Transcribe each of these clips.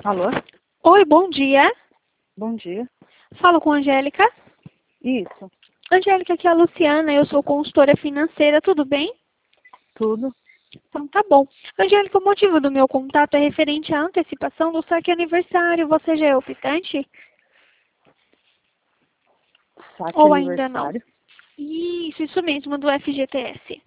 Alô? Oi, bom dia. Bom dia. Falo com a Angélica. Isso, Angélica, aqui é a Luciana, eu sou consultora financeira, tudo bem? tudo. Então tá bom. Angélica, o motivo do meu contato é referente à antecipação do saque aniversário. Você já é optante? Saque Ou ainda não? aniversário. Isso mesmo, do FGTS.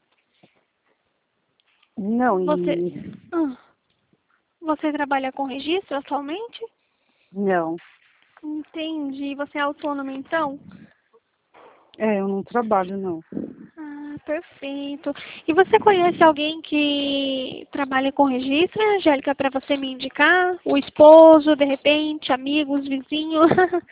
Não, Você, Ah, você trabalha com registro atualmente? não. Entendi. Você é autônoma então? Eu não trabalho, não. Ah, perfeito. E você conhece alguém que trabalha com registro, Angélica, para você me indicar? O esposo, de repente, amigos, vizinhos?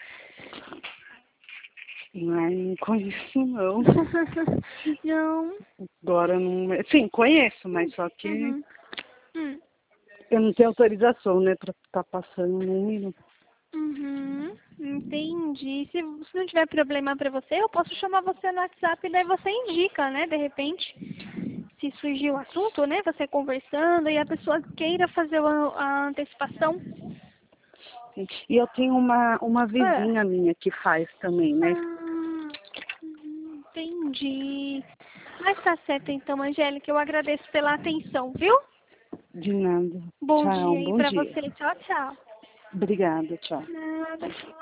Ai, não conheço, não. Não. Agora não. Sim, conheço, mas só que Uhum. Hum. eu não tenho autorização, né, pra estar passando o número. Uhum. Entendi. Se não tiver problema para você, eu posso chamar você no WhatsApp e daí você indica, né? De repente, se surgir o assunto, né? Você conversando e a pessoa queira fazer a antecipação. Sim. E eu tenho uma É. vizinha minha que faz também, né? Ah, entendi. Mas tá certo então, Angélica. Eu agradeço pela atenção, viu? De nada. Bom Tchau, dia aí bom pra dia. você. Tchau, tchau. Obrigada, tchau. Nada.